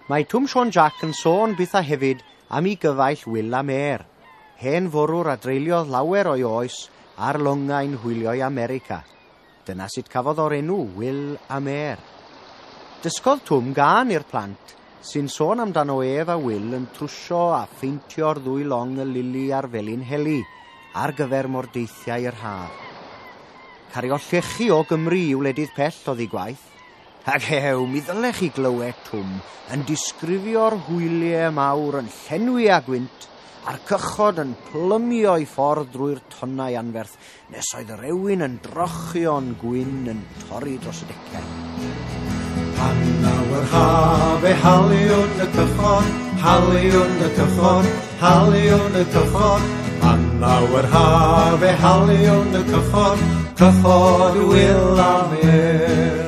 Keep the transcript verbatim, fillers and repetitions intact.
Mae Twm Sion Jack yn sôn byth a hefyd am ei gyfaill Will am Air, hen fwrwr a dreuliodd lawer o'i oes ar longau'n hwylio'i America. Dyna sut cafodd o'r enw Will am Air. Dysgodd Twm gan i'r plant sy'n sôn amdano ef a Will yn trwsio a ffeintio'r ddwy long y lili a'r felin heli ar gyfer mordeithiau yr haf. Cario llechi o Gymru i wledydd pell oedd ei gwaith, ac hew, mi ddylech chi glywed Twm yn disgrifio'r hwyliau mawr yn llenwi a gwynt, a'r cychod yn plymio'i ffordd drwy'r tonnau anferth, nes oedd yr ewin yn drochion gwyn yn torri dros y decau. Pan nawr haf e haliwn y cychod, haliwn y cychod, haliwn y cychod. Pan nawr haf e haliwn y cychod, cychod Will am Air.